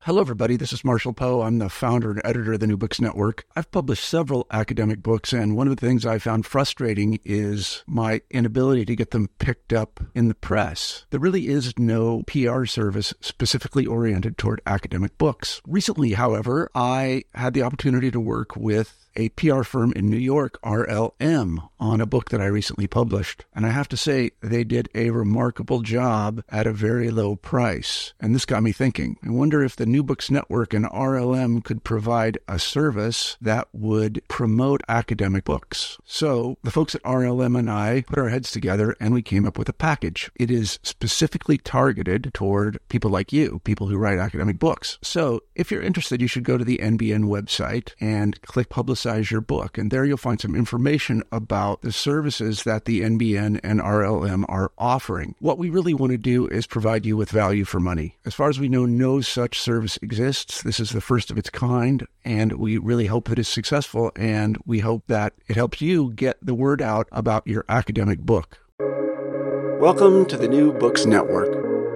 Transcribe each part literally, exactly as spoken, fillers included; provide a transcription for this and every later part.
Hello, everybody. This is Marshall Poe. I'm the founder and editor of the New Books Network. I've published several academic books, and one of the things I found frustrating is my inability to get them picked up in the press. There really is no P R service specifically oriented toward academic books. Recently, however, I had the opportunity to work with a P R firm in New York, R L M, on a book that I recently published. And I have to say, they did a remarkable job at a very low price. And this got me thinking. I wonder if the New Books Network and R L M could provide a service that would promote academic books. So the folks at R L M and I put our heads together and we came up with a package. It is specifically targeted toward people like you, people who write academic books. So if you're interested, you should go to the N B N website and click Publicize your book. And there you'll find some information about the services that the N B N and R L M are offering. What we really want to do is provide you with value for money. As far as we know, no such service exists. This is the first of its kind, and we really hope that it's successful, and we hope that it helps you get the word out about your academic book. Welcome to the New Books Network.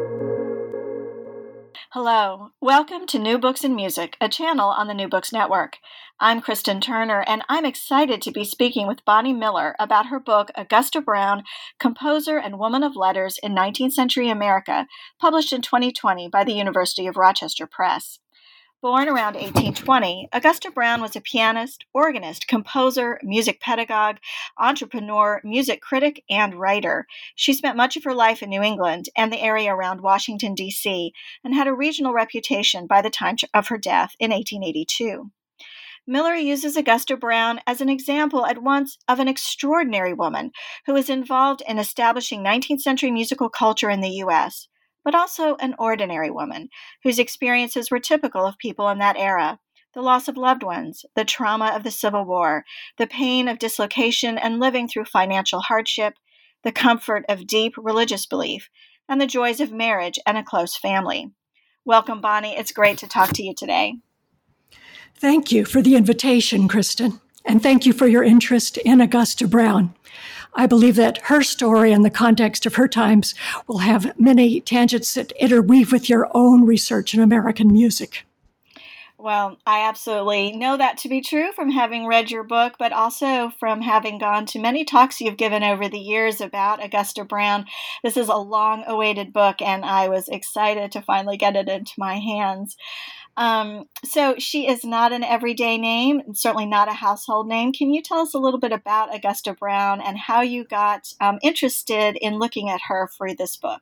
Hello. Welcome to New Books and Music, a channel on the New Books Network. I'm Kristen Turner, and I'm excited to be speaking with Bonnie Miller about her book, Augusta Brown, Composer and Woman of Letters in nineteenth Century America, published in twenty twenty by the University of Rochester Press. Born around eighteen twenty, Augusta Brown was a pianist, organist, composer, music pedagogue, entrepreneur, music critic, and writer. She spent much of her life in New England and the area around Washington, D C, and had a regional reputation by the time of her death in eighteen eighty-two. Miller uses Augusta Brown as an example at once of an extraordinary woman who was involved in establishing nineteenth century musical culture in the U S, but also an ordinary woman whose experiences were typical of people in that era: the loss of loved ones, the trauma of the Civil War, the pain of dislocation and living through financial hardship, the comfort of deep religious belief, and the joys of marriage and a close family. Welcome, Bonnie. It's great to talk to you today. Thank you for the invitation, Kristen, and thank you for your interest in Augusta Brown. I believe that her story and the context of her times will have many tangents that interweave with your own research in American music. Well, I absolutely know that to be true from having read your book, but also from having gone to many talks you've given over the years about Augusta Brown. This is a long-awaited book, and I was excited to finally get it into my hands. Um, so she is not an everyday name, and certainly not a household name. Can you tell us a little bit about Augusta Brown and how you got um, interested in looking at her for this book?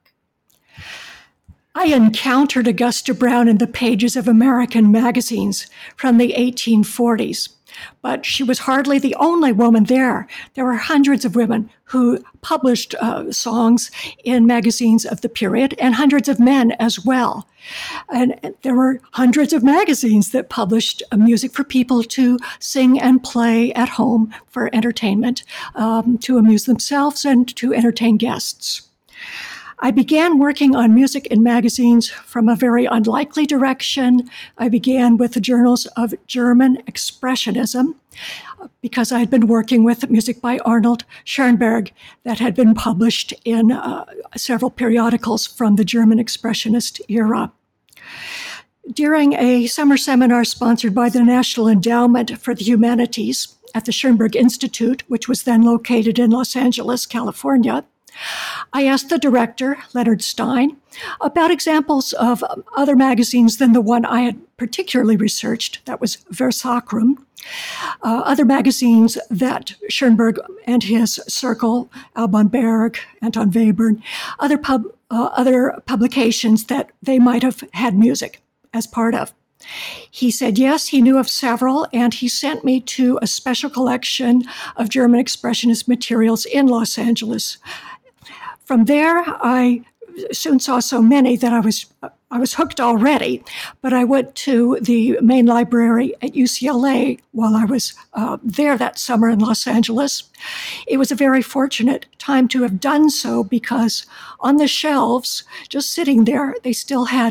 I encountered Augusta Brown in the pages of American magazines from the eighteen forties, but she was hardly the only woman there. There were hundreds of women who published uh, songs in magazines of the period, and hundreds of men as well. And there were hundreds of magazines that published uh, music for people to sing and play at home for entertainment, um, to amuse themselves and to entertain guests. I began working on music in magazines from a very unlikely direction. I began with the journals of German Expressionism because I had been working with music by Arnold Schoenberg that had been published in uh, several periodicals from the German Expressionist era. During a summer seminar sponsored by the National Endowment for the Humanities at the Schoenberg Institute, which was then located in Los Angeles, California, I asked the director, Leonard Stein, about examples of other magazines than the one I had particularly researched, that was Versacrum, uh, other magazines that Schoenberg and his circle, Alban Berg, Anton Webern, other, pub, uh, other publications that they might have had music as part of. He said yes, he knew of several, and he sent me to a special collection of German Expressionist materials in Los Angeles. From there, I soon saw so many that I was I was hooked already, but I went to the main library at U C L A while I was uh, there that summer in Los Angeles. It was a very fortunate time to have done so because on the shelves, just sitting there, they still had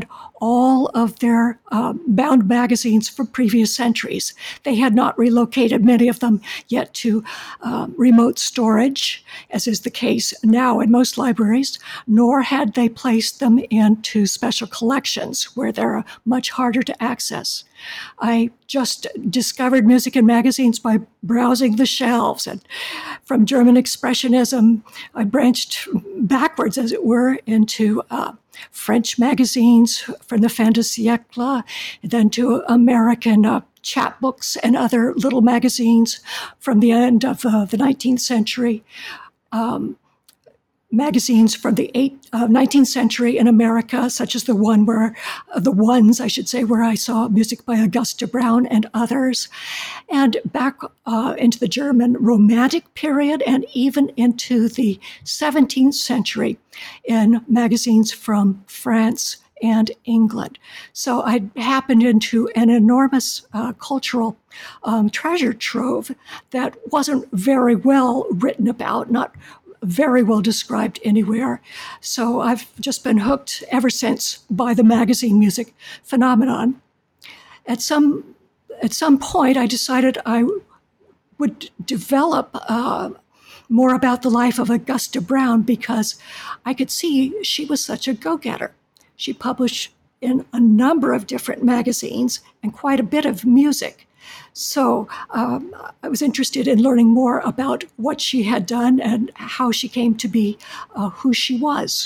all of their uh, bound magazines from previous centuries. They had not relocated many of them yet to uh, remote storage, as is the case now in most libraries, nor had they placed them into special collections where they're much harder to access. I just discovered music in magazines by browsing the shelves. And from German Expressionism, I branched backwards, as it were, into uh, French magazines from the fin de siècle, then to American uh, chapbooks and other little magazines from the end of uh, the nineteenth century. Um, magazines from the eight, uh, nineteenth century in America, such as the one where, uh, the ones, I should say, where I saw music by Augusta Brown and others, and back uh, into the German Romantic period and even into the seventeenth century in magazines from France and England. So I happened into an enormous uh, cultural um, treasure trove that wasn't very well written about, not very well described anywhere. So I've just been hooked ever since by the magazine music phenomenon. At some at some point, I decided I would develop uh, more about the life of Augusta Brown because I could see she was such a go-getter. She published in a number of different magazines and quite a bit of music. So um, I was interested in learning more about what she had done and how she came to be uh, who she was.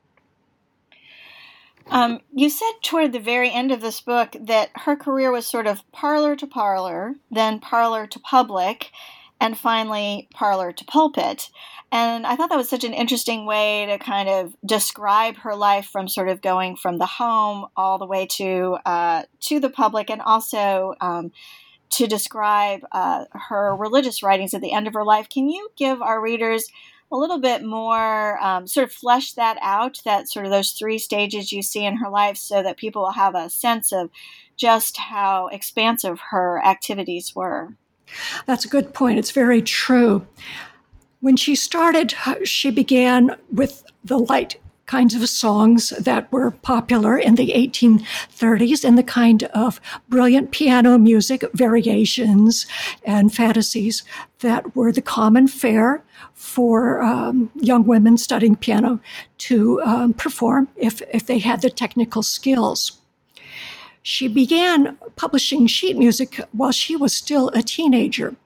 Um, you said toward the very end of this book that her career was sort of parlor to parlor, then parlor to public, and finally parlor to pulpit. And I thought that was such an interesting way to kind of describe her life from sort of going from the home all the way to uh, to the public, and also um, to describe uh, her religious writings at the end of her life. Can you give our readers a little bit more, um, sort of flesh that out, that sort of those three stages you see in her life, so that people will have a sense of just how expansive her activities were? That's a good point. It's very true. When she started, she began with the light kinds of songs that were popular in the eighteen thirties and the kind of brilliant piano music, variations and fantasies that were the common fare for um, young women studying piano to um, perform if, if they had the technical skills. She began publishing sheet music while she was still a teenager.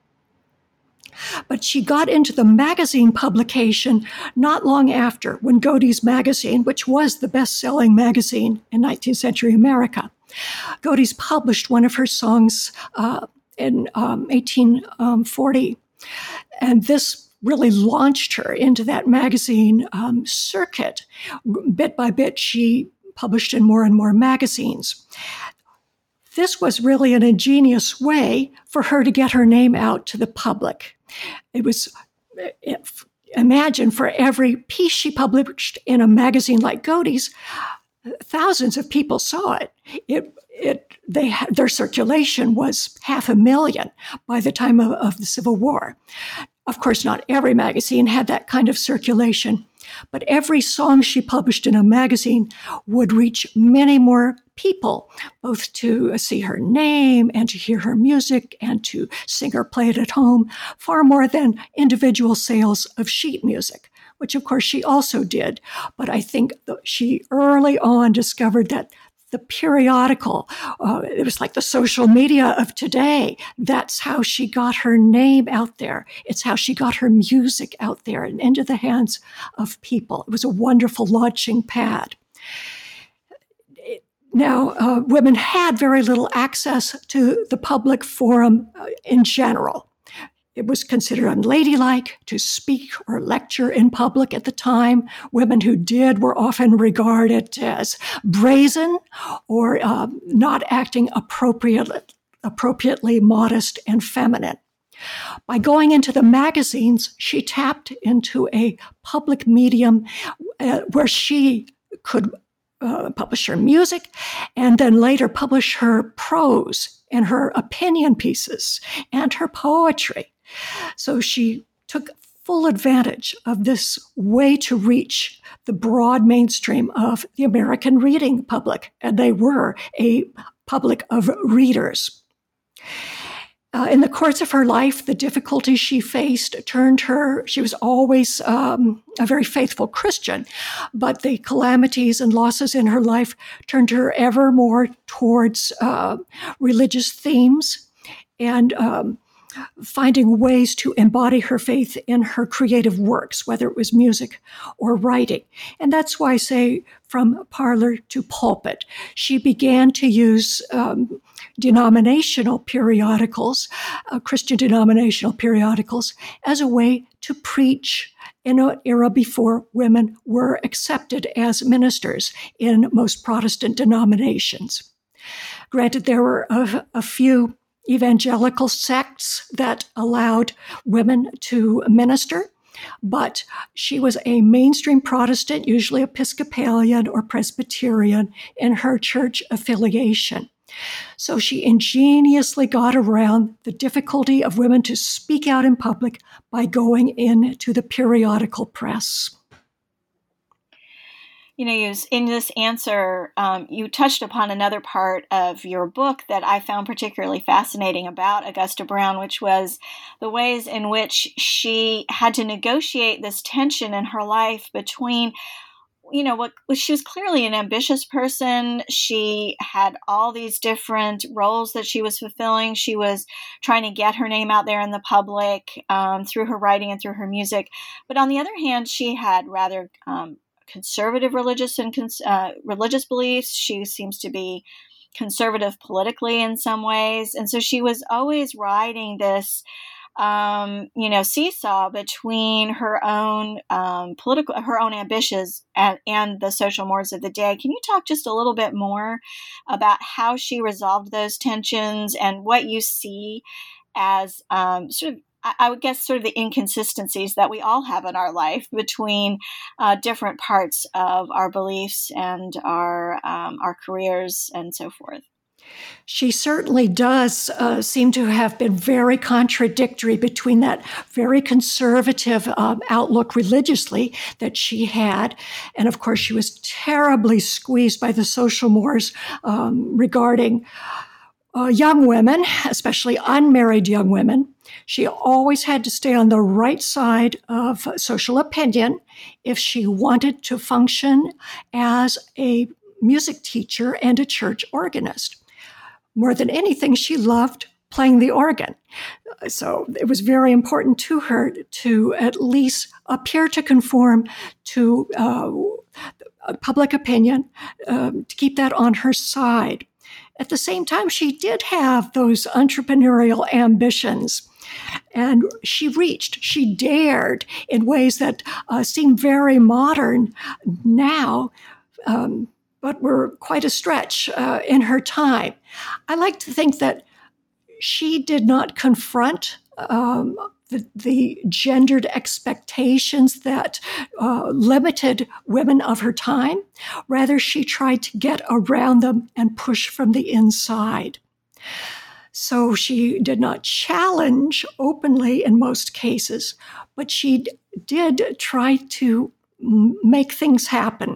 But she got into the magazine publication not long after, when Godey's Magazine, which was the best-selling magazine in nineteenth century America, Godey's published one of her songs uh, in um, eighteen forty. And this really launched her into that magazine um, circuit. Bit by bit, she published in more and more magazines. This was really an ingenious way for her to get her name out to the public. It was, if, imagine for every piece she published in a magazine like Godey's, thousands of people saw it. It, it, they had, their circulation was half a million by the time of, of the Civil War. Of course, not every magazine had that kind of circulation, but every song she published in a magazine would reach many more people, both to see her name and to hear her music and to sing or play it at home, far more than individual sales of sheet music, which of course she also did. But I think she early on discovered that the periodical, uh, it was like the social media of today. That's how she got her name out there. It's how she got her music out there and into the hands of people. It was a wonderful launching pad. Now, uh, women had very little access to the public forum uh, in general. It was considered unladylike to speak or lecture in public at the time. Women who did were often regarded as brazen or uh, not acting appropriately, appropriately modest and feminine. By going into the magazines, she tapped into a public medium uh, where she could uh, publish her music and then later publish her prose and her opinion pieces and her poetry. So she took full advantage of this way to reach the broad mainstream of the American reading public, and they were a public of readers. Uh, in the course of her life, the difficulties she faced turned her, she was always um, a very faithful Christian, but the calamities and losses in her life turned her ever more towards uh, religious themes and um, finding ways to embody her faith in her creative works, whether it was music or writing. And that's why I say from parlor to pulpit. She began to use um, denominational periodicals, uh, Christian denominational periodicals, as a way to preach in an era before women were accepted as ministers in most Protestant denominations. Granted, there were a, a few evangelical sects that allowed women to minister, but she was a mainstream Protestant, usually Episcopalian or Presbyterian in her church affiliation. So she ingeniously got around the difficulty of women to speak out in public by going into the periodical press. You know, you, in this answer, um, you touched upon another part of your book that I found particularly fascinating about Augusta Brown, which was the ways in which she had to negotiate this tension in her life between, you know, what she was clearly an ambitious person. She had all these different roles that she was fulfilling. She was trying to get her name out there in the public um, through her writing and through her music. But on the other hand, she had rather um, conservative religious and uh, religious beliefs. She seems to be conservative politically in some ways. And so she was always riding this, um, you know, seesaw between her own um, political, her own ambitions and, and the social mores of the day. Can you talk just a little bit more about how she resolved those tensions and what you see as um, sort of, I would guess, sort of the inconsistencies that we all have in our life between uh, different parts of our beliefs and our um, our careers and so forth? She certainly does uh, seem to have been very contradictory between that very conservative um, outlook religiously that she had. And of course, she was terribly squeezed by the social mores um, regarding Uh, young women, especially unmarried young women. She always had to stay on the right side of social opinion if she wanted to function as a music teacher and a church organist. More than anything, she loved playing the organ. So it was very important to her to at least appear to conform to uh, public opinion, um, to keep that on her side. At the same time, she did have those entrepreneurial ambitions, and she reached, she dared in ways that uh, seem very modern now, um, but were quite a stretch uh, in her time. I like to think that she did not confront um, the, the gendered expectations that uh, limited women of her time. Rather, she tried to get around them and push from the inside. So she did not challenge openly in most cases, but she did try to make things happen.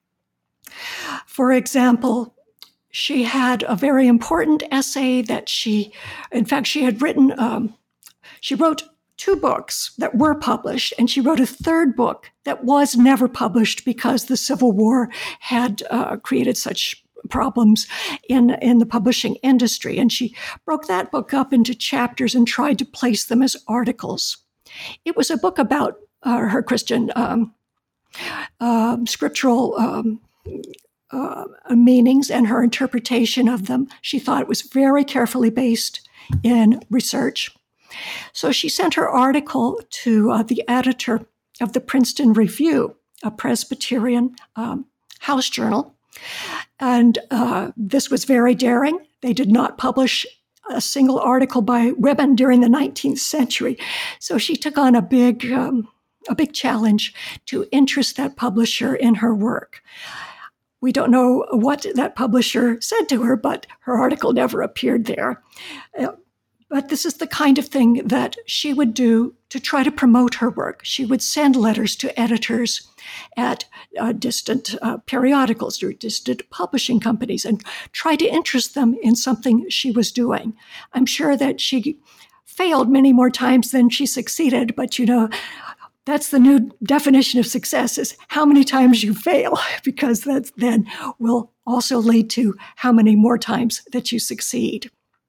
For example, she had a very important essay that she, in fact, she had written, um, she wrote two books that were published, and she wrote a third book that was never published because the Civil War had uh, created such problems in, in the publishing industry. And she broke that book up into chapters and tried to place them as articles. It was a book about uh, her Christian um, uh, scriptural um, uh, meanings and her interpretation of them. She thought it was very carefully based in research. So she sent her article to uh, the editor of the Princeton Review, a Presbyterian um, house journal. And uh, this was very daring. They did not publish a single article by women during the nineteenth century. So she took on a big, um, a big challenge to interest that publisher in her work. We don't know what that publisher said to her, but her article never appeared there. Uh, But this is the kind of thing that she would do to try to promote her work. She would send letters to editors at uh, distant uh, periodicals or distant publishing companies and try to interest them in something she was doing. I'm sure that she failed many more times than she succeeded, but you know, that's the new definition of success, is how many times you fail, because that then will also lead to how many more times that you succeed.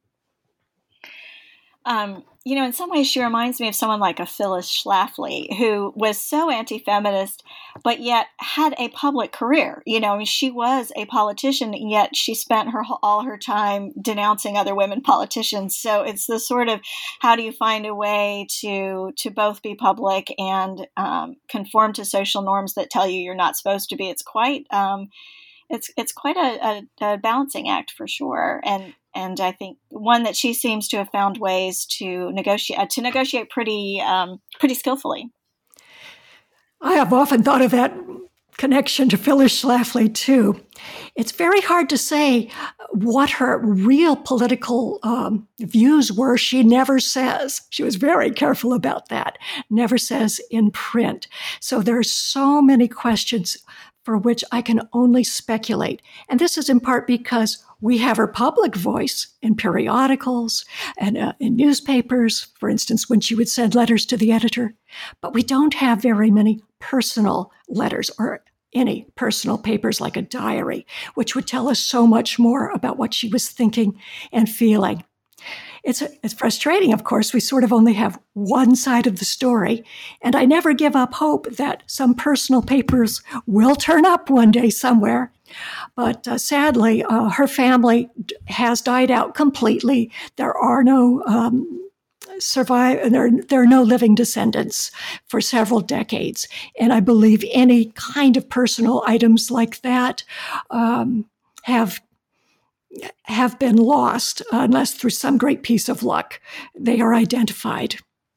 Um, you know, in some ways, she reminds me of someone like a Phyllis Schlafly, who was so anti-feminist, but yet had a public career. You know, she was a politician, yet she spent her all her time denouncing other women politicians. So it's the sort of, how do you find a way to to both be public and um, conform to social norms that tell you you're not supposed to be? It's quite um, it's it's quite a, a, a balancing act for sure, and. And I think one that she seems to have found ways to negotiate to negotiate pretty um, pretty skillfully. I have often thought of that connection to Phyllis Schlafly too. It's very hard to say what her real political um, views were. She never says. She was very careful about that. Never says in print. So there are so many questions for which I can only speculate. And this is in part because we have her public voice in periodicals and uh, in newspapers, for instance, when she would send letters to the editor. But we don't have very many personal letters or any personal papers like a diary, which would tell us so much more about what she was thinking and feeling. It's, it's frustrating, of course. We sort of only have one side of the story, and I never give up hope that some personal papers will turn up one day somewhere. But uh, sadly, uh, her family has died out completely. There are no um, survive. There, there are no living descendants for several decades, and I believe any kind of personal items like that um, have. have been lost unless through some great piece of luck they are identified.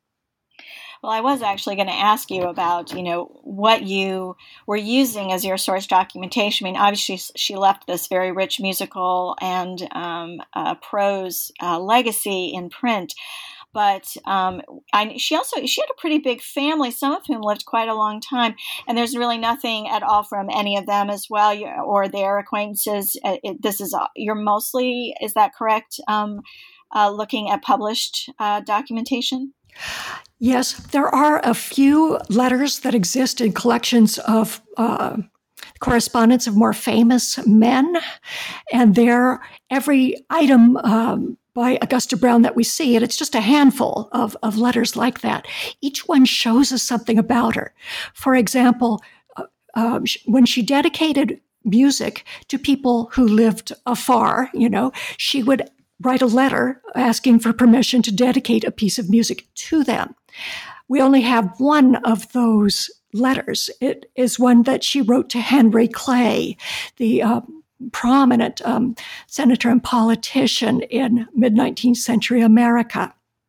Well, I was actually going to ask you about, you know, what you were using as your source documentation. I mean, obviously she left this very rich musical and um, uh, prose uh, legacy in print. But um, I, she also she had a pretty big family, some of whom lived quite a long time, and there's really nothing at all from any of them as well, or their acquaintances. It, this is you're mostly, is that correct? Um, uh, looking at published uh, documentation. Yes, there are a few letters that exist in collections of uh, correspondence of more famous men, and there every item. Um, by Augusta Brown that we see, and it's just a handful of, of letters like that. Each one shows us something about her. For example, uh, um, when she dedicated music to people who lived afar, you know, she would write a letter asking for permission to dedicate a piece of music to them. We only have one of those letters. It is one that she wrote to Henry Clay, the uh, prominent um, senator and politician in mid-nineteenth century America.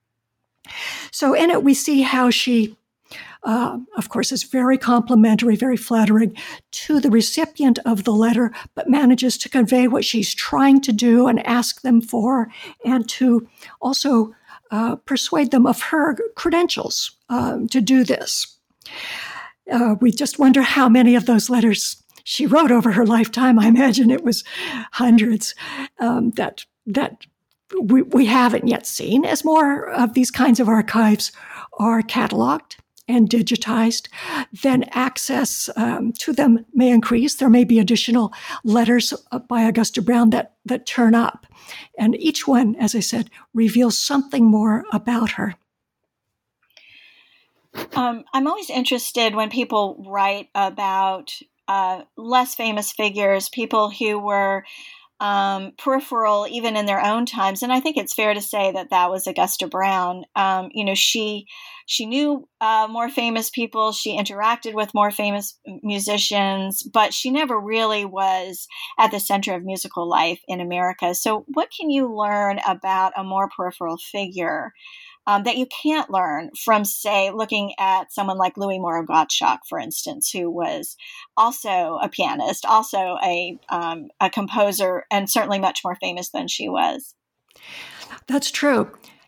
So in it, we see how she, uh, of course, is very complimentary, very flattering to the recipient of the letter, but manages to convey what she's trying to do and ask them for, and to also uh, persuade them of her credentials um, to do this. Uh, we just wonder how many of those letters she wrote over her lifetime. I imagine it was hundreds um, that that we, we haven't yet seen. As more of these kinds of archives are cataloged and digitized, then access um, to them may increase. There may be additional letters by Augusta Brown that, that turn up. And each one, as I said, reveals something more about her. Um, I'm always interested when people write about Uh, less famous figures, people who were um, peripheral even in their own times. And I think it's fair to say that that was Augusta Brown. Um, you know, she she knew uh, more famous people. She interacted with more famous musicians, but she never really was at the center of musical life in America. So what can you learn about a more peripheral figure Um, that you can't learn from, say, looking at someone like Louis Moreau Gottschalk, for instance, who was also a pianist, also a um, a composer, and certainly much more famous than she was? That's true.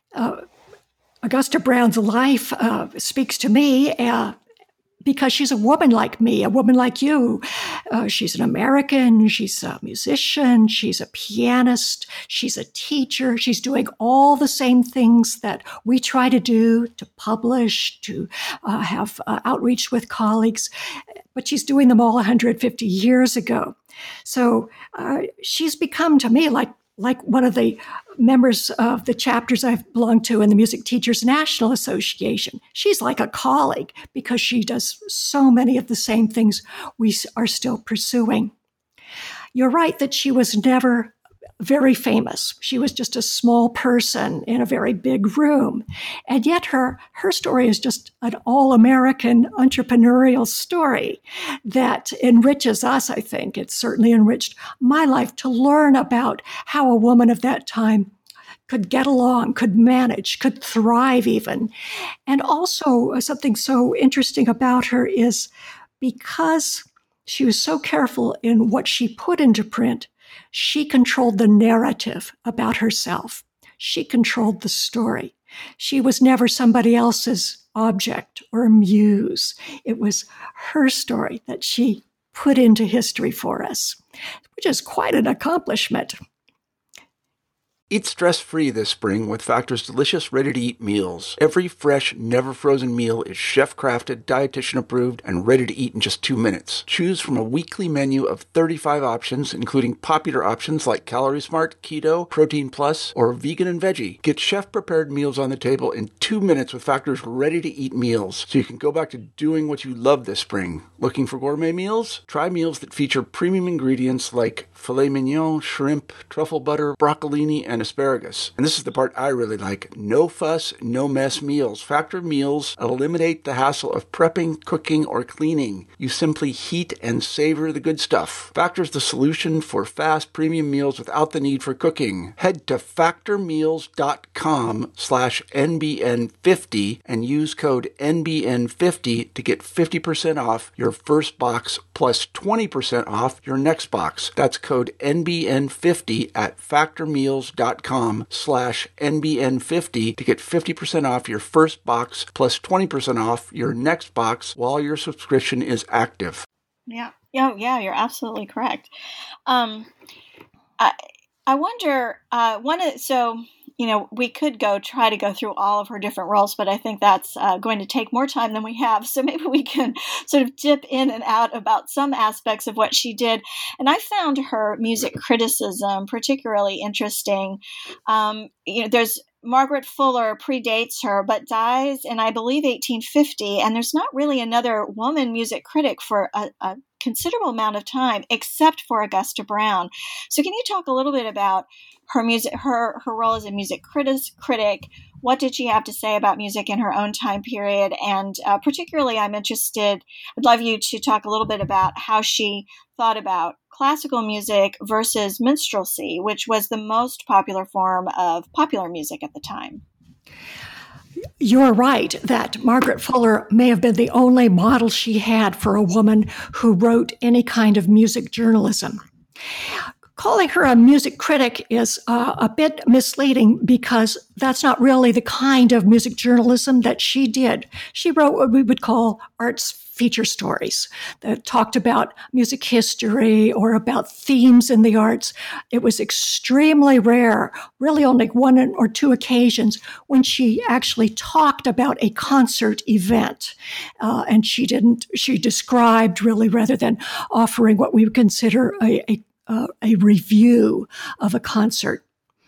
uh, Augusta Brown's life uh, speaks to me uh, because she's a woman like me, a woman like you. Uh, she's an American, she's a musician, she's a pianist, she's a teacher. She's doing all the same things that we try to do, to publish, to uh, have uh, outreach with colleagues, but she's doing them all one hundred fifty years ago. So uh, she's become to me like like one of the members of the chapters I've belonged to in the Music Teachers National Association. She's like a colleague because she does so many of the same things we are still pursuing. You're right that she was never very famous. She was just a small person in a very big room. And yet her, her story is just an all-American entrepreneurial story that enriches us, I think. It certainly enriched my life to learn about how a woman of that time could get along, could manage, could thrive even. And also something so interesting about her is because she was so careful in what she put into print, she controlled the narrative about herself. She controlled the story. She was never somebody else's object or muse. It was her story that she put into history for us, which is quite an accomplishment. Eat stress-free this spring with Factor's delicious, ready-to-eat meals. Every fresh, never-frozen meal is chef-crafted, dietitian-approved, and ready to eat in just two minutes. Choose from a weekly menu of thirty-five options, including popular options like Calorie Smart, Keto, Protein Plus, or Vegan and Veggie. Get chef-prepared meals on the table in two minutes with Factor's ready-to-eat meals, so you can go back to doing what you love this spring. Looking for gourmet meals? Try meals that feature premium ingredients like filet mignon, shrimp, truffle butter, broccolini, and asparagus. And this is the part I really like. No fuss, no mess meals. Factor meals eliminate the hassle of prepping, cooking, or cleaning. You simply heat and savor the good stuff. Factor's the solution for fast premium meals without the need for cooking. Head to factormeals.com slash NBN50 and use code N B N fifty to get fifty percent off your first box plus twenty percent off your next box. That's code N B N fifty at factormeals.com slash NBN50 to get fifty percent off your first box plus twenty percent off your next box while your subscription is active. Yeah. Yeah, yeah, you're absolutely correct. Um, I, I wonder, uh, one of, so, you know, we could go try to go through all of her different roles, but I think that's uh, going to take more time than we have. So maybe we can sort of dip in and out about some aspects of what she did. And I found her music criticism particularly interesting. Um, you know, there's Margaret Fuller predates her, but dies in, I believe, eighteen fifty. And there's not really another woman music critic for a, a considerable amount of time, except for Augusta Brown. So can you talk a little bit about her music, her her role as a music critic, critic? What did she have to say about music in her own time period? And uh, particularly, I'm interested, I'd love you to talk a little bit about how she thought about classical music versus minstrelsy, which was the most popular form of popular music at the time. You're right that Margaret Fuller may have been the only model she had for a woman who wrote any kind of music journalism. Calling her a music critic is uh, a bit misleading because that's not really the kind of music journalism that she did. She wrote what we would call arts feature stories that talked about music history or about themes in the arts. It was extremely rare, really only one or two occasions, when she actually talked about a concert event. Uh, and she didn't, she described really rather than offering what we would consider a, a Uh, a review of a concert.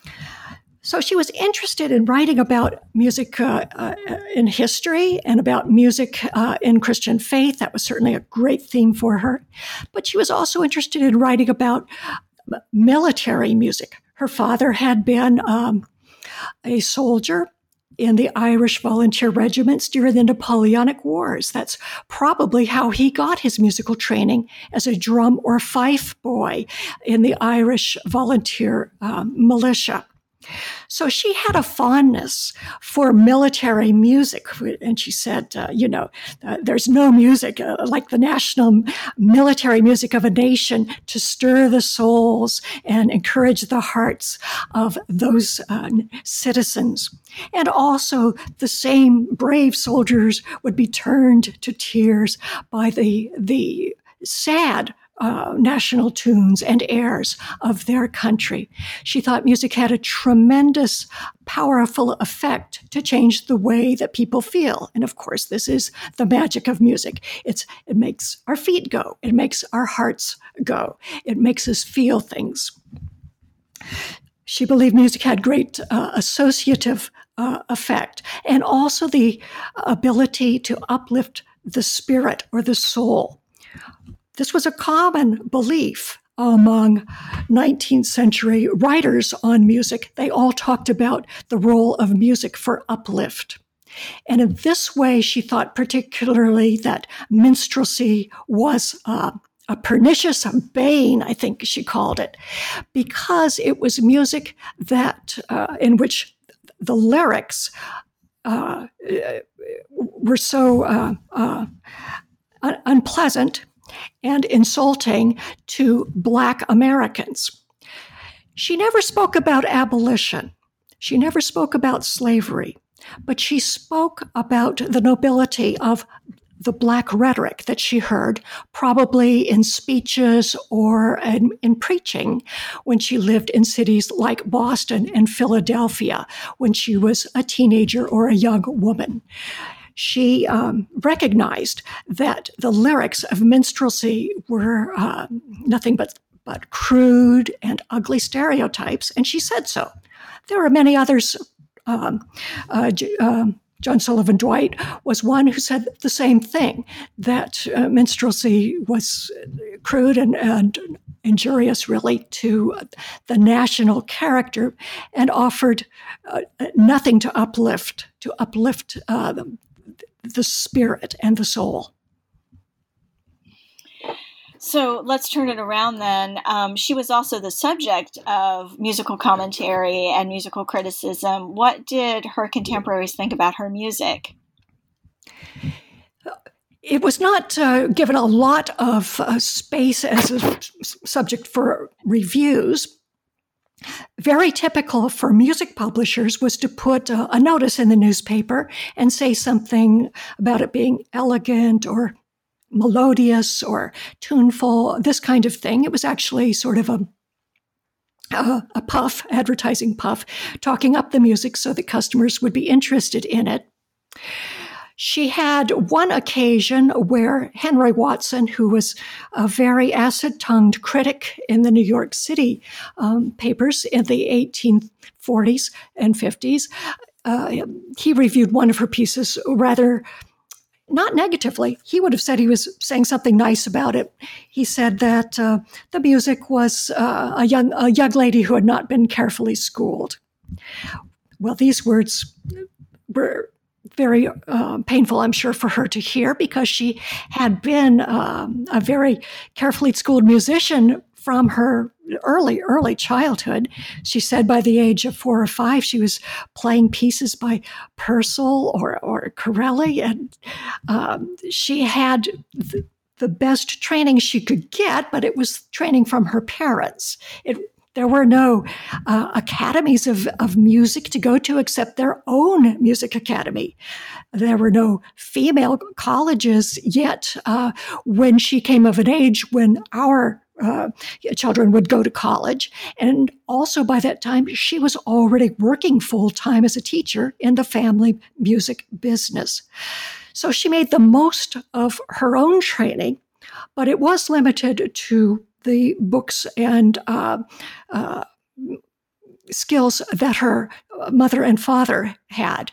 So she was interested in writing about music uh, uh, in history and about music uh, in Christian faith. That was certainly a great theme for her. But she was also interested in writing about military music. Her father had been um, a soldier in the Irish volunteer regiments during the Napoleonic Wars. That's probably how he got his musical training as a drum or fife boy in the Irish volunteer um, militia. So she had a fondness for military music. And she said, uh, you know, uh, there's no music uh, like the national military music of a nation to stir the souls and encourage the hearts of those uh, citizens. And also the same brave soldiers would be turned to tears by the, the sad Uh, national tunes and airs of their country. She thought music had a tremendous, powerful effect to change the way that people feel. And of course, this is the magic of music. It's, it makes our feet go. It makes our hearts go. It makes us feel things. She believed music had great uh, associative uh, effect, and also the ability to uplift the spirit or the soul. This was a common belief among nineteenth century writers on music. They all talked about the role of music for uplift. And in this way, she thought particularly that minstrelsy was uh, a pernicious bane, I think she called it, because it was music that uh, in which the lyrics uh, were so uh, uh, un- unpleasant and insulting to Black Americans. She never spoke about abolition. She never spoke about slavery, but she spoke about the nobility of the Black rhetoric that she heard, probably in speeches or in, in preaching when she lived in cities like Boston and Philadelphia when she was a teenager or a young woman. She um, recognized that the lyrics of minstrelsy were uh, nothing but, but crude and ugly stereotypes, and she said so. There are many others. Um, uh, uh, John Sullivan Dwight was one who said the same thing, that uh, minstrelsy was crude and, and injurious, really, to the national character, and offered uh, nothing to uplift, to uplift uh, the the spirit and the soul. So let's turn it around then. Um, she was also the subject of musical commentary and musical criticism. What did her contemporaries think about her music? It was not uh, given a lot of uh, space as a subject for reviews. Very typical for music publishers was to put a, a notice in the newspaper and say something about it being elegant or melodious or tuneful, this kind of thing. It was actually sort of a, a, a puff, advertising puff, talking up the music so that customers would be interested in it. She had one occasion where Henry Watson, who was a very acid-tongued critic in the New York City um, papers in the eighteen forties and fifties, uh, he reviewed one of her pieces rather not negatively. He would have said he was saying something nice about it. He said that uh, the music was uh, a young a young lady who had not been carefully schooled. Well, these words were very uh, painful, I'm sure, for her to hear, because she had been um, a very carefully schooled musician from her early, early childhood. She said by the age of four or five, she was playing pieces by Purcell or, or Corelli, and um, she had the, the best training she could get, but it was training from her parents. It There were no uh, academies of, of music to go to except their own music academy. There were no female colleges yet uh, when she came of an age when our uh, children would go to college. And also by that time, she was already working full-time as a teacher in the family music business. So she made the most of her own training, but it was limited to the books and uh, uh, skills that her mother and father had.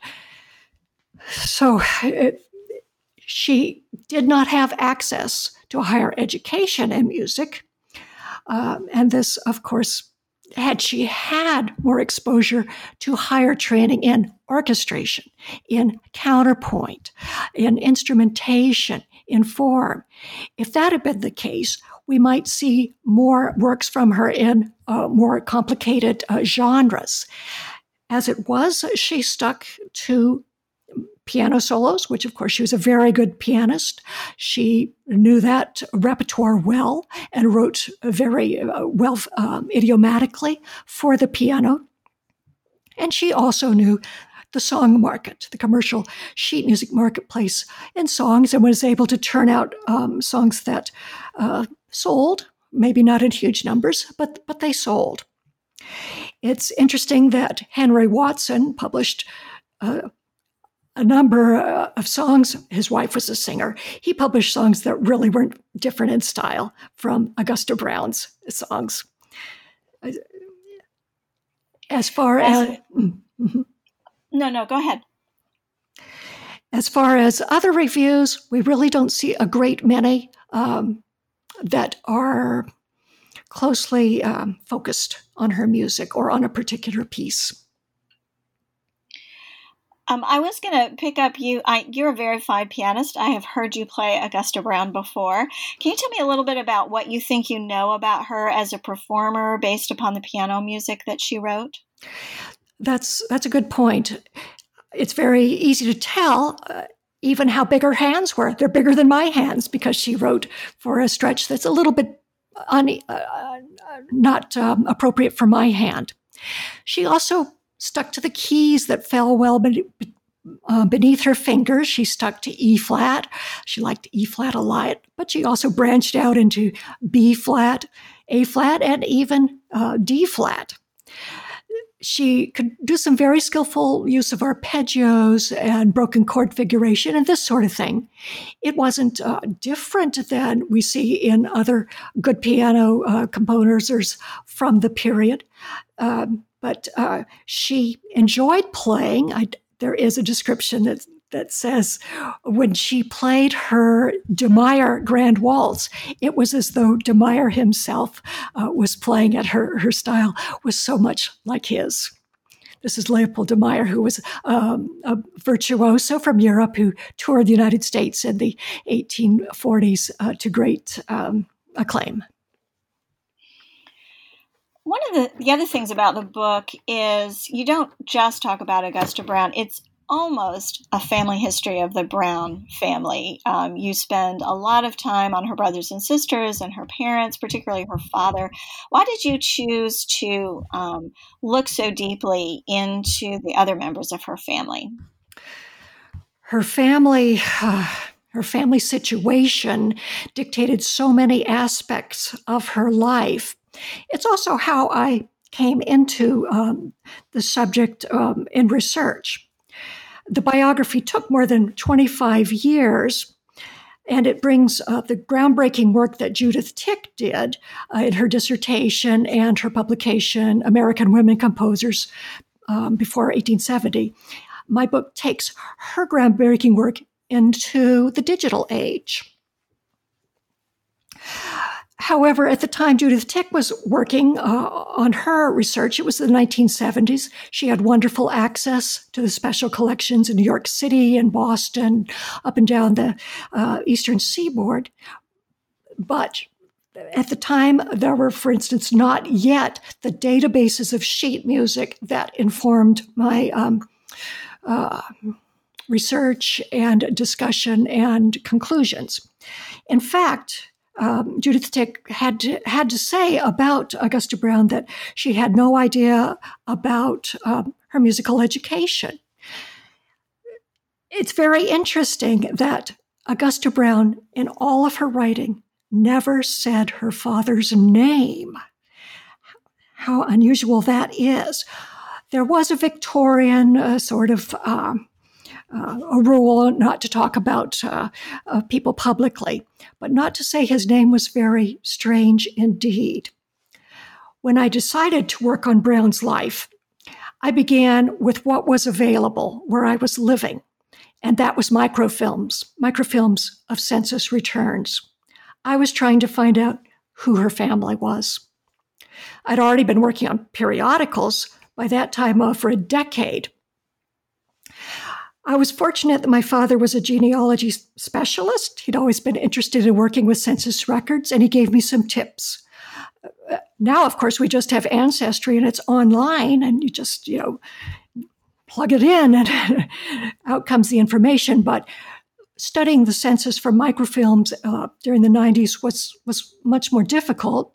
So it, she did not have access to higher education in music. Um, and this, of course, had she had more exposure to higher training in orchestration, in counterpoint, in instrumentation, in form, if that had been the case, we might see more works from her in uh, more complicated uh, genres. As it was, she stuck to piano solos, which of course she was a very good pianist. She knew that repertoire well and wrote very uh, well um, idiomatically for the piano. And she also knew the song market, the commercial sheet music marketplace in songs, and was able to turn out um, songs that uh, sold, maybe not in huge numbers, but, but they sold. It's interesting that Henry Watson published uh, a number uh, of songs. His wife was a singer. He published songs that really weren't different in style from Augusta Brown's songs. As far as... as mm-hmm. No, no, go ahead. As far as other reviews, we really don't see a great many um, that are closely um, focused on her music or on a particular piece. Um, I was going to pick up you. I, you're a very fine pianist. I have heard you play Augusta Brown before. Can you tell me a little bit about what you think you know about her as a performer based upon the piano music that she wrote? That's that's a good point. It's very easy to tell uh, even how big her hands were. They're bigger than my hands because she wrote for a stretch that's a little bit un, uh, not um, appropriate for my hand. She also stuck to the keys that fell well be- uh, beneath her fingers. She stuck to E flat. She liked E flat a lot, but she also branched out into B flat, A flat, and even uh, D flat. She could do some very skillful use of arpeggios and broken chord figuration and this sort of thing. It wasn't uh, different than we see in other good piano uh, composers from the period. Um, But uh, she enjoyed playing. I, there is a description that, that says when she played her de Meyer Grand Waltz, it was as though de Meyer himself uh, was playing it. Her, her style was so much like his. This is Leopold de Meyer, who was um, a virtuoso from Europe who toured the United States in the eighteen forties uh, to great um, acclaim. One of the, the other things about the book is you don't just talk about Augusta Brown. It's almost a family history of the Brown family. Um, you spend a lot of time on her brothers and sisters and her parents, particularly her father. Why did you choose to um, look so deeply into the other members of her family? Her family... Uh... Her family situation dictated so many aspects of her life. It's also how I came into um, the subject um, in research. The biography took more than twenty-five years, and it brings uh, the groundbreaking work that Judith Tick did uh, in her dissertation and her publication, American Women Composers, um, before eighteen seventy. My book takes her groundbreaking work into the digital age. However, at the time Judith Tick was working uh, on her research, it was the nineteen seventies. She had wonderful access to the special collections in New York City and Boston, up and down the uh, eastern seaboard. But at the time, there were, for instance, not yet the databases of sheet music that informed my um, uh, research and discussion and conclusions. In fact, um, Judith Tick had to, had to say about Augusta Brown that she had no idea about um, her musical education. It's very interesting that Augusta Brown, in all of her writing, never said her father's name. How unusual that is. There was a Victorian uh, sort of um, Uh, a rule not to talk about uh, uh, people publicly, but not to say his name was very strange indeed. When I decided to work on Brown's life, I began with what was available where I was living, and that was microfilms, microfilms of census returns. I was trying to find out who her family was. I'd already been working on periodicals by that time uh, for a decade. I was fortunate that my father was a genealogy specialist. He'd always been interested in working with census records, and he gave me some tips. now, of course, we just have Ancestry and it's online and you just, you know, plug it in and out comes the information. But studying the census for microfilms uh, during the nineties was, was much more difficult.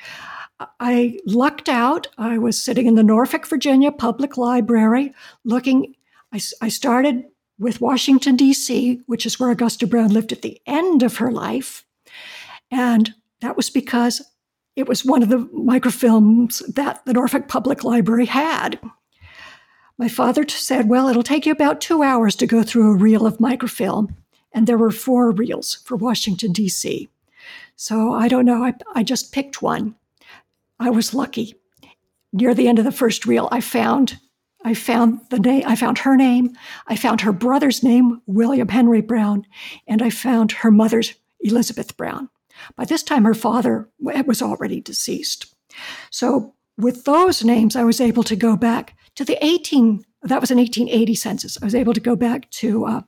I lucked out. I was sitting in the Norfolk, Virginia Public Library looking. I, I started with Washington, D C, which is where Augusta Brown lived at the end of her life. And that was because it was one of the microfilms that the Norfolk Public Library had. My father said, well, it'll take you about two hours to go through a reel of microfilm. And there were four reels for Washington, D C. So I don't know, I, I just picked one. I was lucky. Near the end of the first reel, I found I found the name, I found her name, I found her brother's name, William Henry Brown, and I found her mother's, Elizabeth Brown. By this time, her father was already deceased. So with those names, I was able to go back to the eighteen, that was an eighteen eighty census. I was able to go back to, uh,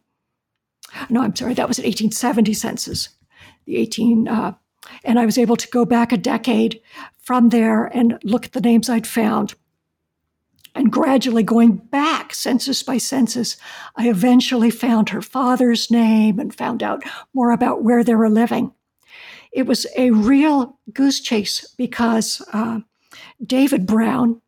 no, I'm sorry, that was an eighteen seventy census. The eighteen, uh, and I was able to go back a decade from there and look at the names I'd found. And gradually going back census by census, I eventually found her father's name and found out more about where they were living. It was a real goose chase because uh, David Brown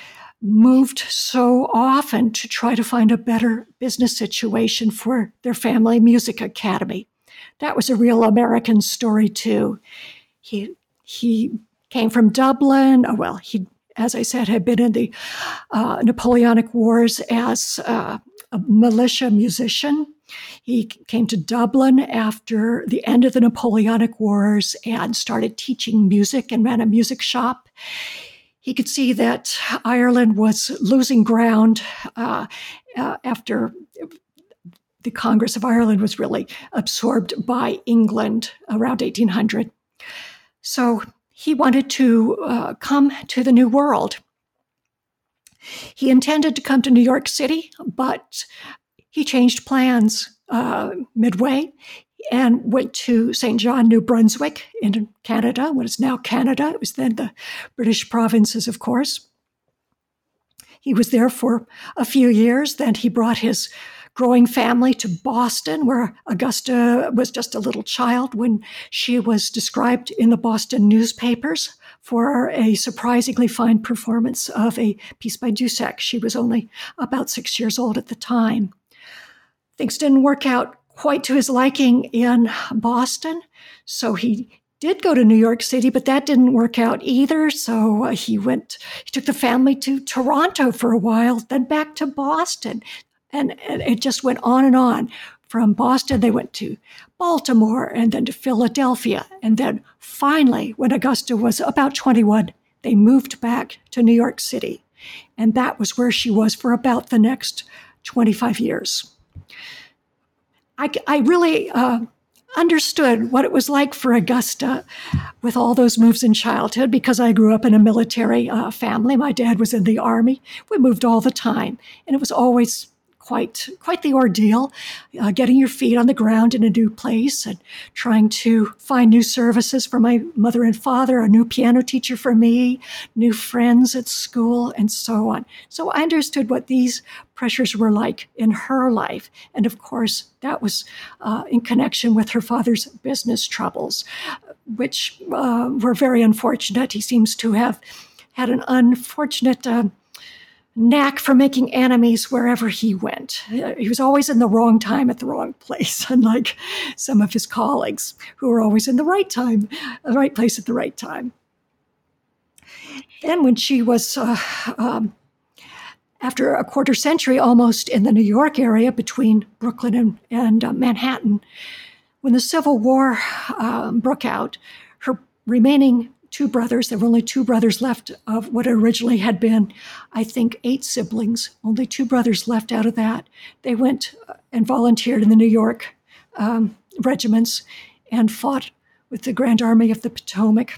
moved so often to try to find a better business situation for their family music academy. That was a real American story, too. He he came from Dublin. Oh, well, he, as I said, had been in the uh, Napoleonic Wars as uh, a militia musician. He came to Dublin after the end of the Napoleonic Wars and started teaching music and ran a music shop. He could see that Ireland was losing ground uh, uh, after the Congress of Ireland was really absorbed by England around eighteen hundred. So he wanted to uh, come to the New World. He intended to come to New York City, but he changed plans uh, midway and went to Saint John, New Brunswick in Canada, what is now Canada. It was then the British provinces, of course. He was there for a few years. Then he brought his growing family to Boston, where Augusta was just a little child when she was described in the Boston newspapers for a surprisingly fine performance of a piece by Dussek. She was only about six years old at the time. Things didn't work out quite to his liking in Boston, so he did go to New York City, but that didn't work out either. So uh, he went, he took the family to Toronto for a while, then back to Boston. And, and it just went on and on. From Boston, they went to Baltimore and then to Philadelphia. And then finally, when Augusta was about twenty-one, they moved back to New York City. And that was where she was for about the next twenty-five years. I, I really uh, understood what it was like for Augusta with all those moves in childhood because I grew up in a military uh, family. My dad was in the Army. We moved all the time. And it was always quite quite the ordeal, uh, getting your feet on the ground in a new place and trying to find new services for my mother and father, a new piano teacher for me, new friends at school, and so on. So I understood what these pressures were like in her life. And of course, that was uh, in connection with her father's business troubles, which uh, were very unfortunate. He seems to have had an unfortunate uh, knack for making enemies wherever he went. He was always in the wrong time at the wrong place, unlike some of his colleagues who were always in the right time, the right place at the right time. Then when she was, uh, um, after a quarter century almost in the New York area between Brooklyn and, and uh, Manhattan, when the Civil War um, broke out, her remaining two brothers, there were only two brothers left of what originally had been, I think, eight siblings, only two brothers left out of that. They went and volunteered in the New York um, regiments and fought with the Grand Army of the Potomac.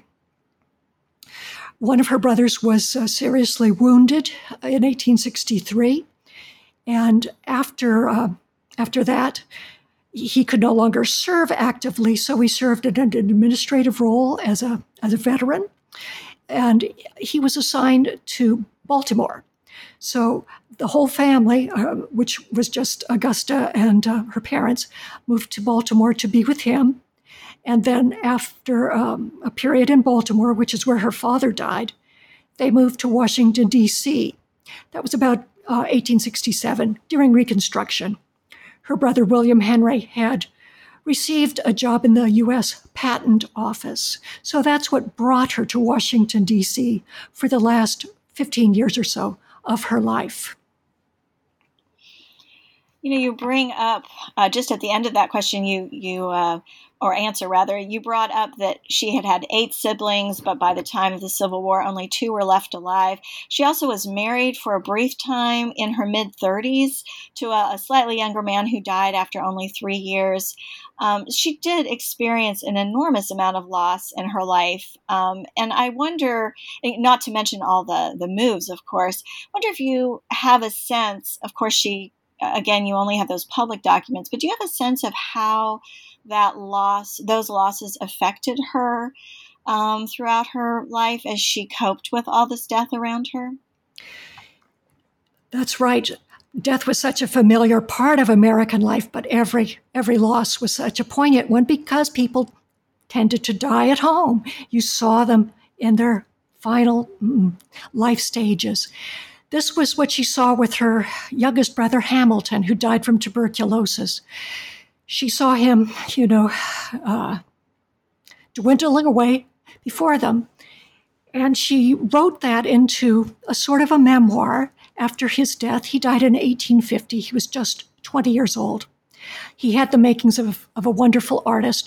One of her brothers was uh, seriously wounded in eighteen sixty-three. And after, uh, after that, he could no longer serve actively, so he served in an administrative role as a as a veteran. and he was assigned to Baltimore. So the whole family, uh, which was just Augusta and uh, her parents, moved to Baltimore to be with him. And then after um, a period in Baltimore, which is where her father died, they moved to Washington, D C. That was about uh, eighteen sixty-seven, during Reconstruction. Her brother, William Henry, had received a job in the U S Patent Office. So that's what brought her to Washington, D C for the last fifteen years or so of her life. You know, you bring up, uh, just at the end of that question, you, you uh, or answer rather, you brought up that she had had eight siblings, but by the time of the Civil War, only two were left alive. She also was married for a brief time in her mid-thirties to a, a slightly younger man who died after only three years. Um, she did experience an enormous amount of loss in her life. Um, and I wonder, not to mention all the, the moves, of course, I wonder if you have a sense, of course, she again, you only have those public documents, but do you have a sense of how that loss, those losses affected her um, throughout her life as she coped with all this death around her? That's right. Death was such a familiar part of American life, but every every loss was such a poignant one because people tended to die at home. You saw them in their final mm, life stages. This was what she saw with her youngest brother, Hamilton, who died from tuberculosis. She saw him, you know, uh, dwindling away before them. And she wrote that into a sort of a memoir after his death. He died in eighteen fifty. He was just twenty years old. He had the makings of, of a wonderful artist.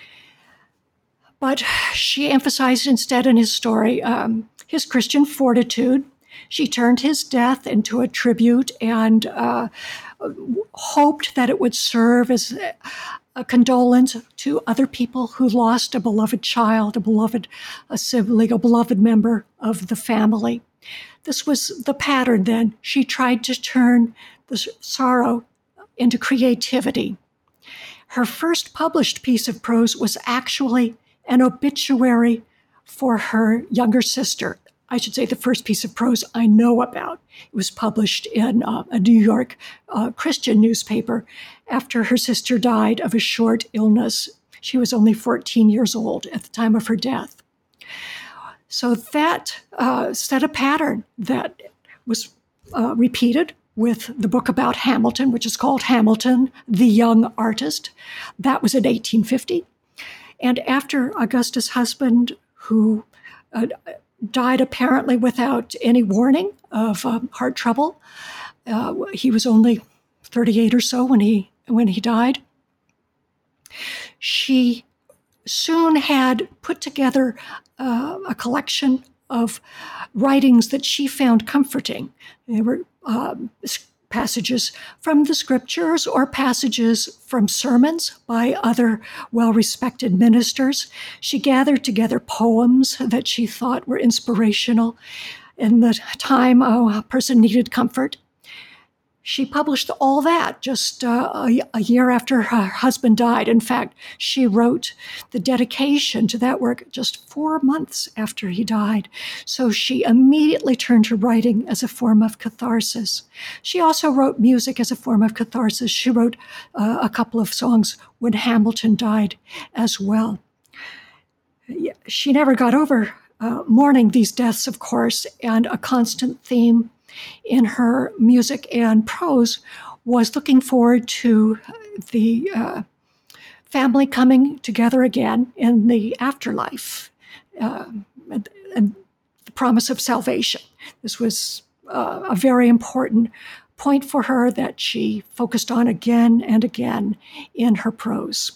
But she emphasized instead in his story um, his Christian fortitude. She turned his death into a tribute and uh, hoped that it would serve as a condolence to other people who lost a beloved child, a beloved a sibling, a beloved member of the family. This was the pattern then. She tried to turn the sorrow into creativity. Her first published piece of prose was actually an obituary for her younger sister. I should say the first piece of prose I know about. It was published in uh, a New York uh, Christian newspaper after her sister died of a short illness. She was only fourteen years old at the time of her death. So that uh, set a pattern that was uh, repeated with the book about Hamilton, which is called Hamilton, the Young Artist. That was in eighteen fifty. And after Augusta's husband, who uh, died apparently without any warning of um, heart trouble. Uh, he was only thirty-eight or so when he when he died. She soon had put together uh, a collection of writings that she found comforting. They were um, passages from the scriptures or passages from sermons by other well-respected ministers. She gathered together poems that she thought were inspirational in the time a person needed comfort. She published all that just uh, a, a year after her husband died. In fact, she wrote the dedication to that work just four months after he died. So she immediately turned to writing as a form of catharsis. She also wrote music as a form of catharsis. She wrote uh, a couple of songs when Hamilton died as well. She never got over uh, mourning these deaths, of course, and a constant theme in her music and prose was looking forward to the uh, family coming together again in the afterlife uh, and, and the promise of salvation. This was uh, a very important point for her that she focused on again and again in her prose.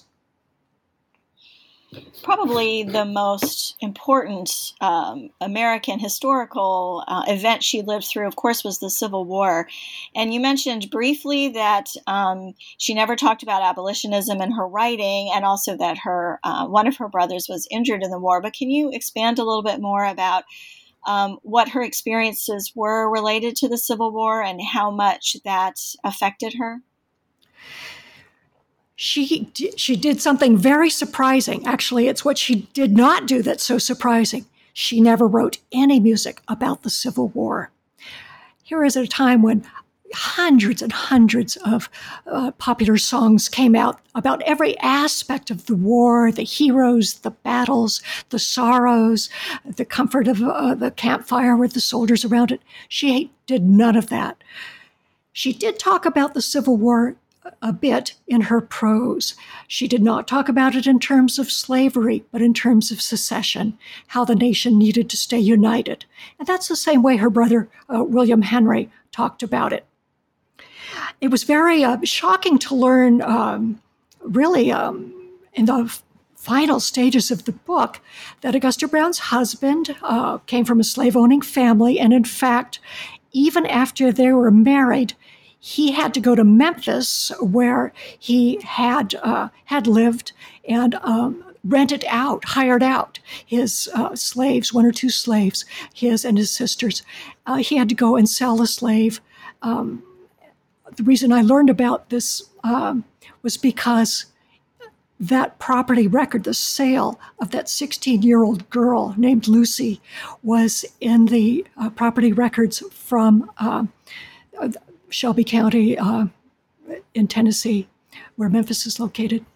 Probably the most important um, American historical uh, event she lived through, of course, was the Civil War. And you mentioned briefly that um, she never talked about abolitionism in her writing, and also that her uh, one of her brothers was injured in the war. But can you expand a little bit more about um, what her experiences were related to the Civil War and how much that affected her? She she did something very surprising. Actually, it's what she did not do that's so surprising. She never wrote any music about the Civil War. Here is a time when hundreds and hundreds of uh, popular songs came out about every aspect of the war, the heroes, the battles, the sorrows, the comfort of uh, the campfire with the soldiers around it. She did none of that. She did talk about the Civil War a bit in her prose. She did not talk about it in terms of slavery, but in terms of secession, how the nation needed to stay united. And that's the same way her brother, uh, William Henry, talked about it. It was very uh, shocking to learn, um, really, um, in the f- final stages of the book, that Augusta Brown's husband uh, came from a slave-owning family, and in fact, even after they were married, he had to go to Memphis, where he had uh, had lived, and um, rented out, hired out his uh, slaves, one or two slaves, his and his sister's. Uh, he had to go and sell a slave. Um, the reason I learned about this um, was because that property record, the sale of that sixteen-year-old girl named Lucy, was in the uh, property records from uh, Shelby County uh, in Tennessee, where Memphis is located.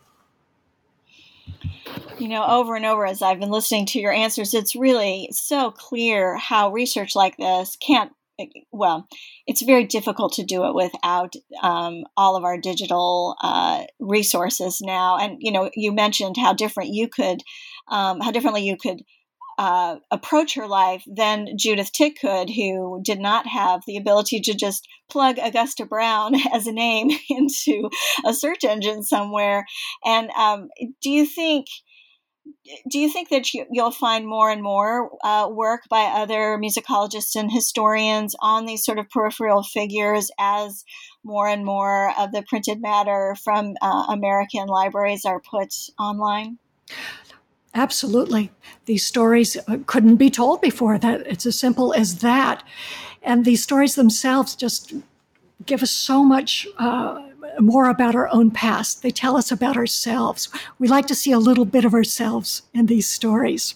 You know, over and over as I've been listening to your answers, it's really so clear how research like this can't, well, it's very difficult to do it without um, all of our digital uh, resources now. And, you know, you mentioned how different you could, um, how differently you could uh, approach her life than Judith Tick could, who did not have the ability to just plug Augusta Brown as a name into a search engine somewhere. And um, do you think, Do you think that you, you'll find more and more uh, work by other musicologists and historians on these sort of peripheral figures as more and more of the printed matter from uh, American libraries are put online? Absolutely. These stories couldn't be told before. That it's as simple as that. And these stories themselves just give us so much uh, more about our own past. They tell us about ourselves. We like to see a little bit of ourselves in these stories.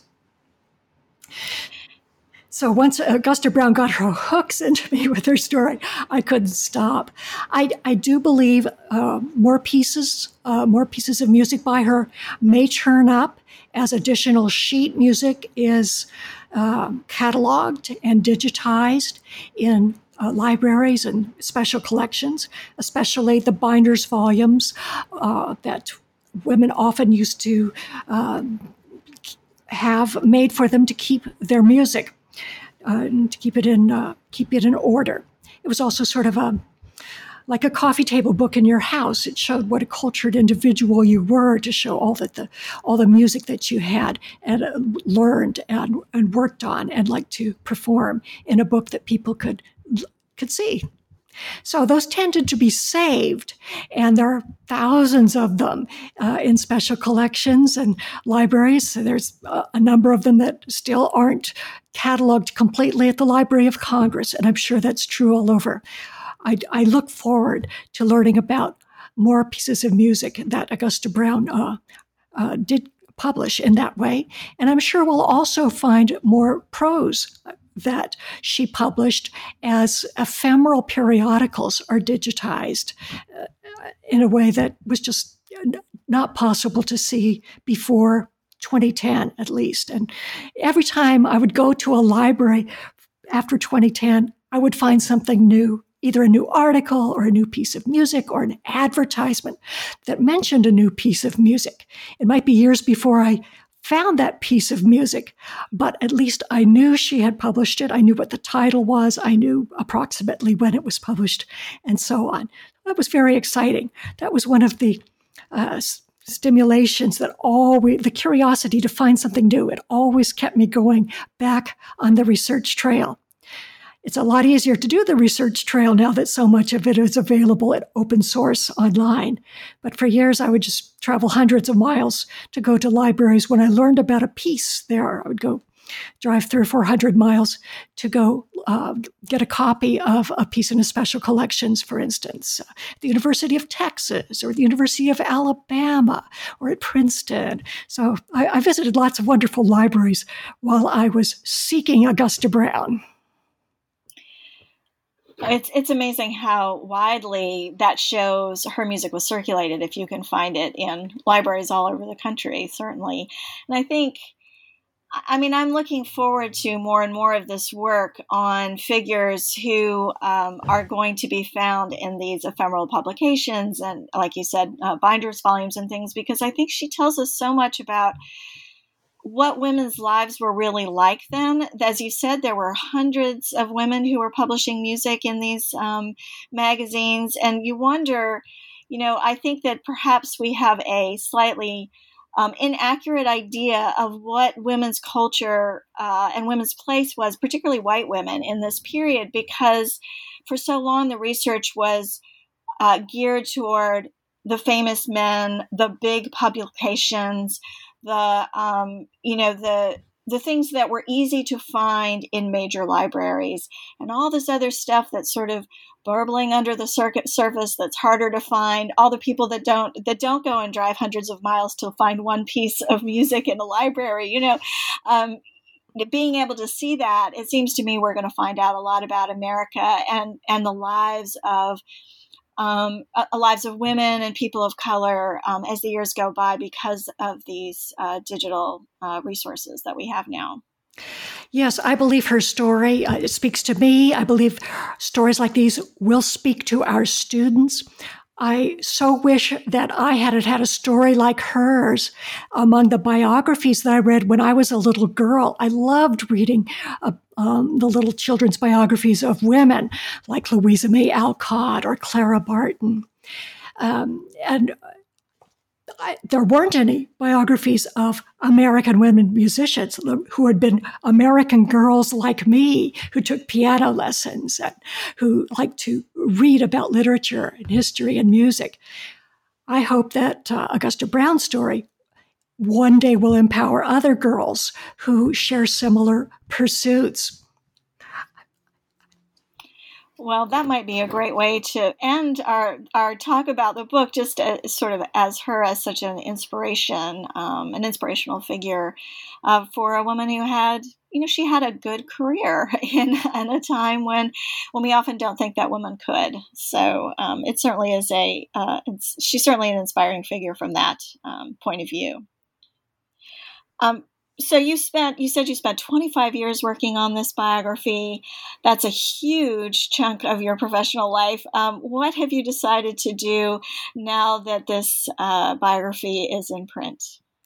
So once Augusta Brown got her hooks into me with her story, I couldn't stop. I, I do believe uh, more pieces, uh, more pieces of music by her may turn up as additional sheet music is uh, cataloged and digitized in Uh, libraries and special collections, especially the binders volumes uh, that women often used to uh, have made for them to keep their music, uh, and to keep it in uh, keep it in order. It was also sort of a like a coffee table book in your house. It showed what a cultured individual you were, to show all that the all the music that you had and uh, learned and, and worked on and liked to perform in a book that people could could see. So those tended to be saved, and there are thousands of them uh, in special collections and libraries. So there's uh, a number of them that still aren't cataloged completely at the Library of Congress, and I'm sure that's true all over. I, I look forward to learning about more pieces of music that Augusta Brown uh, uh, did publish in that way, and I'm sure we'll also find more prose that she published as ephemeral periodicals are digitized uh, in a way that was just not possible to see before twenty ten, at least. And every time I would go to a library after twenty ten, I would find something new, either a new article or a new piece of music or an advertisement that mentioned a new piece of music. It might be years before I found that piece of music, but at least I knew she had published it. I knew what the title was. I knew approximately when it was published, and so on. That was very exciting. That was one of the uh, stimulations that always, the curiosity to find something new, it always kept me going back on the research trail. It's a lot easier to do the research trail now that so much of it is available at open source online. But for years, I would just travel hundreds of miles to go to libraries. When I learned about a piece there, I would go drive three or four hundred miles to go uh, get a copy of a piece in a special collections, for instance, uh, the University of Texas or the University of Alabama or at Princeton. So I, I visited lots of wonderful libraries while I was seeking Augusta Brown. It's it's amazing how widely that shows her music was circulated, if you can find it in libraries all over the country, certainly. And I think, I mean, I'm looking forward to more and more of this work on figures who um, are going to be found in these ephemeral publications and, like you said, uh, binders, volumes, and things, because I think she tells us so much about what women's lives were really like then. As you said, there were hundreds of women who were publishing music in these um, magazines. And you wonder, you know, I think that perhaps we have a slightly um, inaccurate idea of what women's culture uh, and women's place was, particularly white women in this period, because for so long the research was uh, geared toward the famous men, the big publications, the, um, you know, the the things that were easy to find in major libraries, and all this other stuff that's sort of burbling under the circuit surface that's harder to find. All the people that don't that don't go and drive hundreds of miles to find one piece of music in a library, you know. Um, being able to see that, it seems to me we're going to find out a lot about America and and the lives of Um, uh, lives of women and people of color um, as the years go by because of these uh, digital uh, resources that we have now. Yes, I believe her story uh, it speaks to me. I believe stories like these will speak to our students. I so wish that I had had a story like hers among the biographies that I read when I was a little girl. I loved reading uh, um, the little children's biographies of women like Louisa May Alcott or Clara Barton. Um, and I, there weren't any biographies of American women musicians who had been American girls like me, who took piano lessons and who liked to read about literature and history and music. I hope that uh, Augusta Brown's story one day will empower other girls who share similar pursuits. Well, that might be a great way to end our, our talk about the book, just as, sort of as her as such an inspiration, um, an inspirational figure uh, for a woman who had, you know, she had a good career in, in a time when when we often don't think that women could. So um, it certainly is a, uh, it's, she's certainly an inspiring figure from that um, point of view. Um, So you spent, you said you spent twenty-five years working on this biography. That's a huge chunk of your professional life. Um, what have you decided to do now that this uh, biography is in print?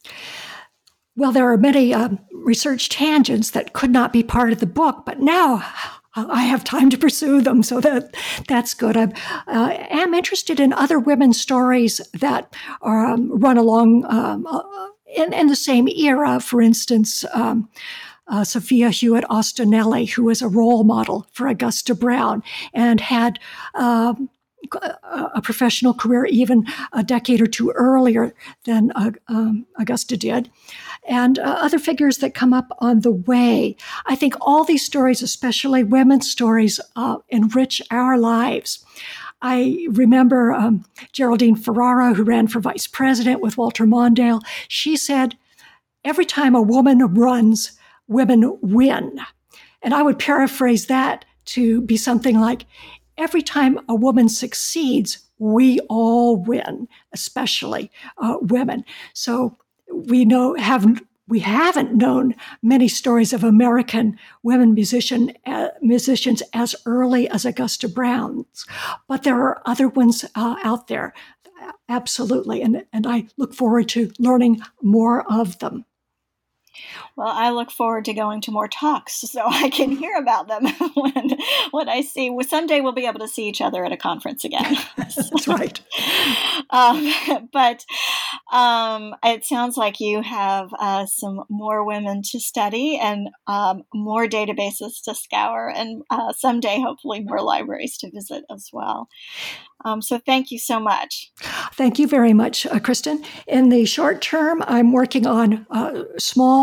Well, there are many um, research tangents that could not be part of the book, but now I have time to pursue them, so that that's good. I uh, am interested in other women's stories that are um, run along um, uh, in, in the same era. For instance, um, uh, Sophia Hewitt Austenelli, who was a role model for Augusta Brown and had um, a professional career even a decade or two earlier than uh, um, Augusta did, and uh, other figures that come up on the way. I think all these stories, especially women's stories, uh, enrich our lives. I remember um, Geraldine Ferraro, who ran for vice president with Walter Mondale. She said, every time a woman runs, women win. And I would paraphrase that to be something like, every time a woman succeeds, we all win, especially uh, women. So we know haven't we haven't known many stories of American women musician uh, musicians as early as Augusta Brown's, but there are other ones uh, out there, absolutely, and and I look forward to learning more of them. Well, I look forward to going to more talks so I can hear about them when, when I see. Well, someday we'll be able to see each other at a conference again. That's right. um, but um, it sounds like you have uh, some more women to study and um, more databases to scour, and uh, someday, hopefully, more libraries to visit as well. Um, so thank you so much. Thank you very much, uh, Kristen. In the short term, I'm working on uh, small essay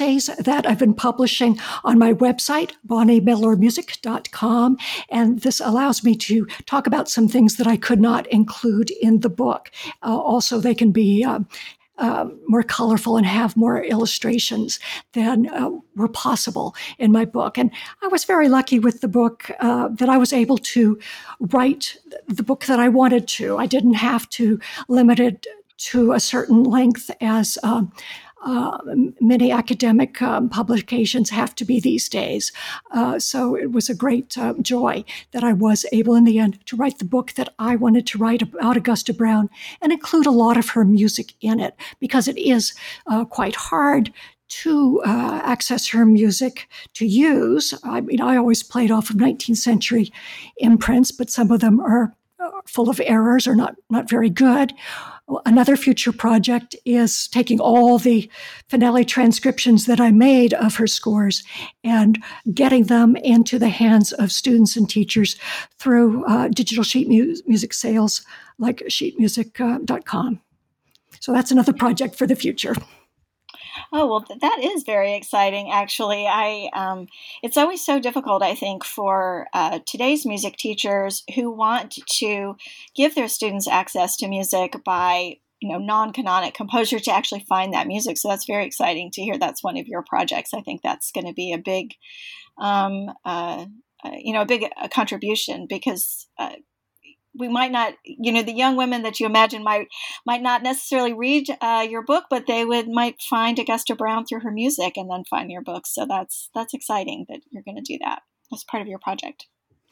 essays that I've been publishing on my website, bonnie miller music dot com. And this allows me to talk about some things that I could not include in the book. Uh, also, they can be uh, uh, more colorful and have more illustrations than uh, were possible in my book. And I was very lucky with the book uh, that I was able to write the book that I wanted to. I didn't have to limit it to a certain length as um, uh, many academic um, publications have to be these days. Uh, so it was a great uh, joy that I was able in the end to write the book that I wanted to write about Augusta Brown and include a lot of her music in it, because it is uh, quite hard to uh, access her music to use. I mean, I always played off of nineteenth century imprints, but some of them are full of errors or not, not very good. Another future project is taking all the Finale transcriptions that I made of her scores and getting them into the hands of students and teachers through uh, digital sheet mu- music sales like sheet music dot com. So that's another project for the future. Oh, well, th- that is very exciting, actually. I um, it's always so difficult, I think, for uh, today's music teachers who want to give their students access to music by, you know, non-canonic composer to actually find that music. So that's very exciting to hear that's one of your projects. I think that's going to be a big, um, uh, uh, you know, a big uh, contribution because uh, we might not, you know, the young women that you imagine might might not necessarily read uh, your book, but they would might find Augusta Brown through her music and then find your book. So that's that's exciting that you're going to do that as part of your project.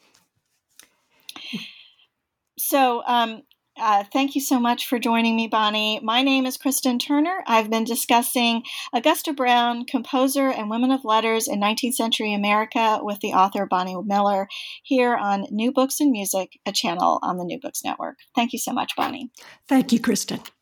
So um, uh, thank you so much for joining me, Bonnie. My name is Kristen Turner. I've been discussing Augusta Brown, composer and women of letters in nineteenth century America with the author Bonnie Miller here on New Books in Music, a channel on the New Books Network. Thank you so much, Bonnie. Thank you, Kristen.